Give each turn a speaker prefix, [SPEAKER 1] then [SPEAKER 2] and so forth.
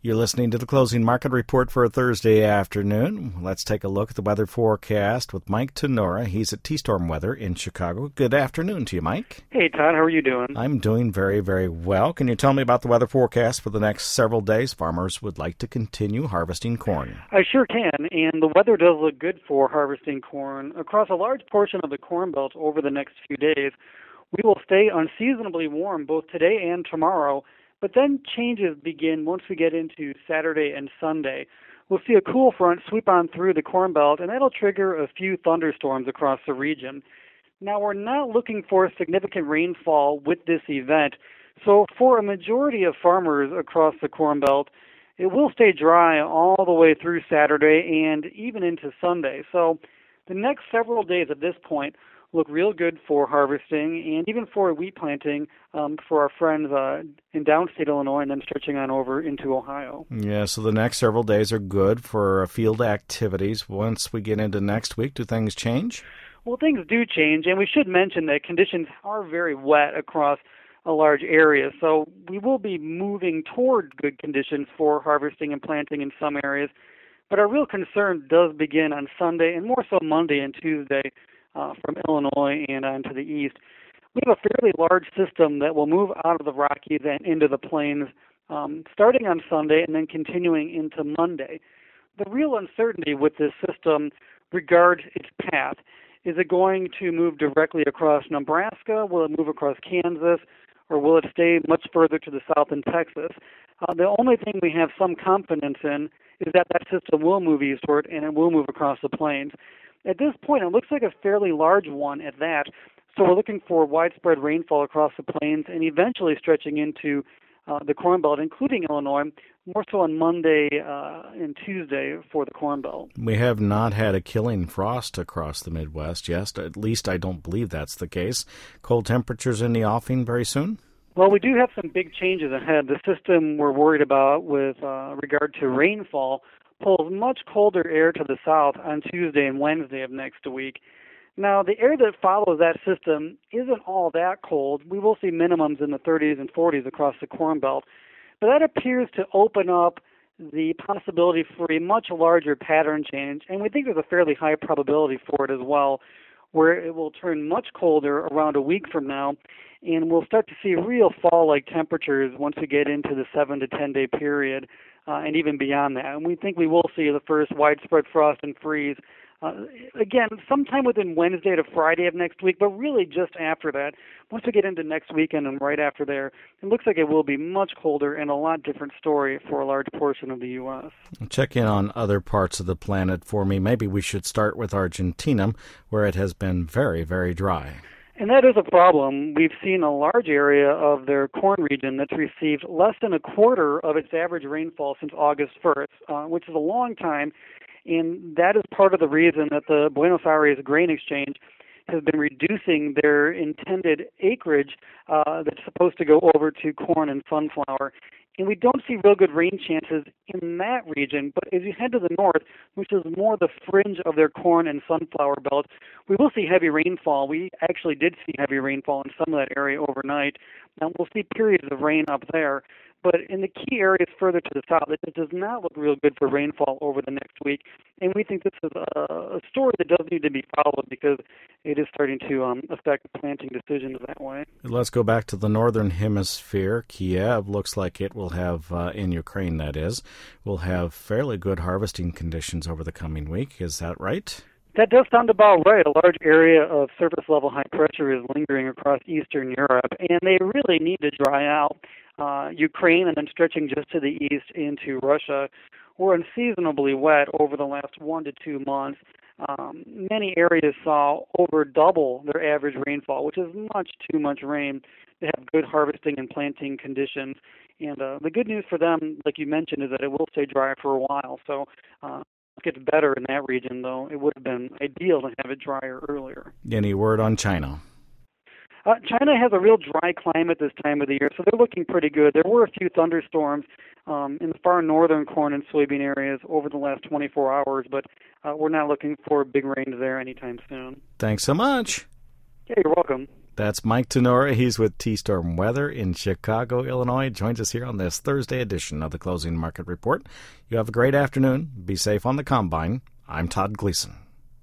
[SPEAKER 1] You're listening to the Closing Market Report for a Thursday afternoon. Let's take a look at the weather forecast with Mike Tenora. He's at T-Storm Weather in Chicago. Good afternoon to you, Mike.
[SPEAKER 2] Hey, Todd. How are you doing?
[SPEAKER 1] I'm doing very, very well. Can you tell me about the weather forecast for the next several days? Farmers would like to continue harvesting corn.
[SPEAKER 2] I sure can, and the weather does look good for harvesting corn. Across a large portion of the Corn Belt over the next few days, we will stay unseasonably warm both today and tomorrow. But then changes begin once we get into Saturday and Sunday. We'll see a cool front sweep on through the Corn Belt, and that'll trigger a few thunderstorms across the region. Now, we're not looking for significant rainfall with this event, so for a majority of farmers across the Corn Belt, it will stay dry all the way through Saturday and even into Sunday. So the next several days at this point look real good for harvesting and even for wheat planting for our friends in downstate Illinois and then stretching on over into Ohio.
[SPEAKER 1] Yeah, so the next several days are good for field activities. Once we get into next week, do things change?
[SPEAKER 2] Well, things do change, and we should mention that conditions are very wet across a large area, so we will be moving toward good conditions for harvesting and planting in some areas. But our real concern does begin on Sunday and more so Monday and Tuesday from Illinois and on to the east. We have a fairly large system that will move out of the Rockies and into the plains starting on Sunday and then continuing into Monday. The real uncertainty with this system regards its path. Is it going to move directly across Nebraska? Will it move across Kansas? Or will it stay much further to the south in Texas? The only thing we have some confidence in is that that system will move eastward and it will move across the plains. At this point, it looks like a fairly large one at that, so we're looking for widespread rainfall across the plains and eventually stretching into the Corn Belt, including Illinois, more so on Monday and Tuesday for the Corn Belt.
[SPEAKER 1] We have not had a killing frost across the Midwest, yes. At least I don't believe that's the case. Cold temperatures in the offing very soon?
[SPEAKER 2] Well, we do have some big changes ahead. The system we're worried about with regard to rainfall pulls much colder air to the south on Tuesday and Wednesday of next week. Now, the air that follows that system isn't all that cold. We will see minimums in the 30s and 40s across the Corn Belt, but that appears to open up the possibility for a much larger pattern change, and we think there's a fairly high probability for it as well, where it will turn much colder around a week from now, and we'll start to see real fall-like temperatures once we get into the 7 to 10 day period, and even beyond that. And we think we will see the first widespread frost and freeze again, sometime within Wednesday to Friday of next week, but really just after that. Once we get into next weekend and right after there, it looks like it will be much colder and a lot different story for a large portion of the U.S.
[SPEAKER 1] Check in on other parts of the planet for me. Maybe we should start with Argentina, where it has been very, very dry.
[SPEAKER 2] And that is a problem. We've seen a large area of their corn region that's received less than a quarter of its average rainfall since August 1st, which is a long time. And that is part of the reason that the Buenos Aires Grain Exchange has been reducing their intended acreage that's supposed to go over to corn and sunflower. And we don't see real good rain chances in that region, but as you head to the north, which is more the fringe of their corn and sunflower belt, we will see heavy rainfall. We actually did see heavy rainfall in some of that area overnight. Now we'll see periods of rain up there. But in the key areas further to the south, it does not look real good for rainfall over the next week. And we think this is a story that does need to be followed because it is starting to affect planting decisions that way.
[SPEAKER 1] Let's go back to the northern hemisphere. Kiev looks like it will have, in Ukraine that is, will have fairly good harvesting conditions over the coming week. Is that right?
[SPEAKER 2] That does sound about right. A large area of surface-level high pressure is lingering across Eastern Europe, and they really need to dry out. Ukraine and then stretching just to the east into Russia were unseasonably wet over the last 1 to 2 months. Many areas saw over double their average rainfall, which is much too much rain to have good harvesting and planting conditions. And the good news for them, like you mentioned, is that it will stay dry for a while. So it gets better in that region, though it would have been ideal to have it drier earlier.
[SPEAKER 1] Any word on China?
[SPEAKER 2] China has a real dry climate this time of the year, so they're looking pretty good. There were a few thunderstorms in the far northern corn and soybean areas over the last 24 hours, but we're not looking for big rains there anytime soon.
[SPEAKER 1] Thanks so much.
[SPEAKER 2] Yeah, you're welcome.
[SPEAKER 1] That's Mike Tenora. He's with T-Storm Weather in Chicago, Illinois. Joins us here on this Thursday edition of the Closing Market Report. You have a great afternoon. Be safe on the Combine. I'm Todd Gleason.